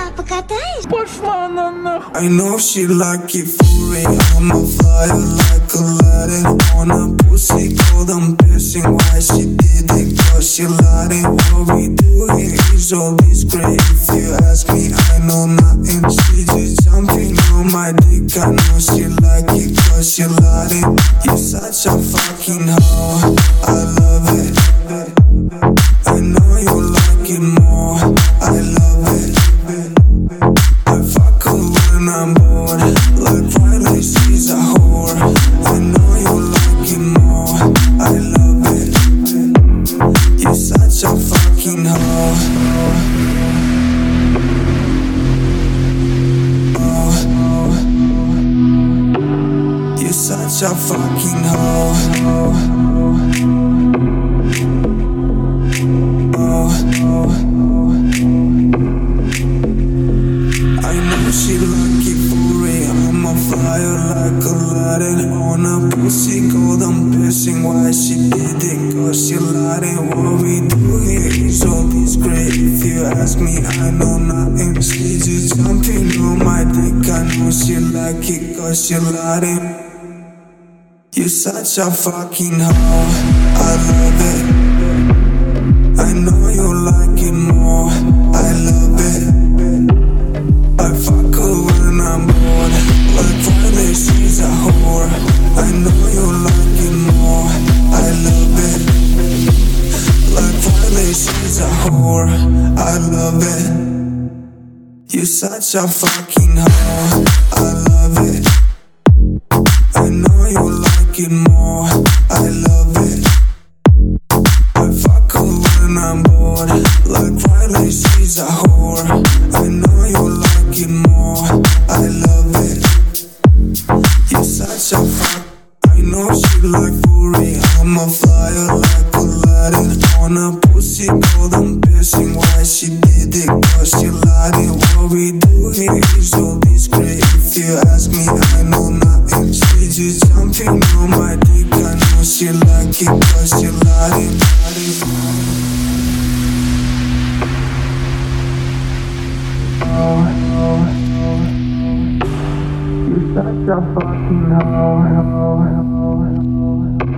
покатаешь? Пошла она нахуй. I know she like it for real. I'm a flyer like Aladdin on a pussy golden piercing. Why she did it? Cause she lied it. What we do here is all this great. If you ask me, I know nothing. She just jumping on my dick. I know she like it cause she lied it. You're such a fucking hoe. I love it. I know you like it more. I love it. I fuck her when I'm bored. Like Riley, she's a whore. I know you like it more. I love it. You're such a fucking hoe. You're such a fucking hoe. I know she like it for real. I'm a flyer like Aladdin on a pussy golden piercing. Why she did it? Cause she lied it. What we do here is all this great. If you ask me, I know nothing. She just jumping on my dick. I know she like it cause she lied it. You're such a fucking hoe. I love it. I know you like it more. I love it. I fuck her when I'm bored. Like Riley, she's a whore. I know you like it more. I love it. Like Riley, she's a whore. I love it. You're such a fucking hoe. I love it. I know you like it more. I love it. I fuck her when I'm bored. Like Riley, she's a whore. I know you like it more. I love it. You're such a fuck. I know she like for real. I'm a flyer like Aladdin on a pussy golden piercing. Why she did it? Cause she lied it. What we do here is all this great. If you ask me, I know nothing. She just jumping on my dick. I know she like it cause she lied it. You're such a fucking hoe.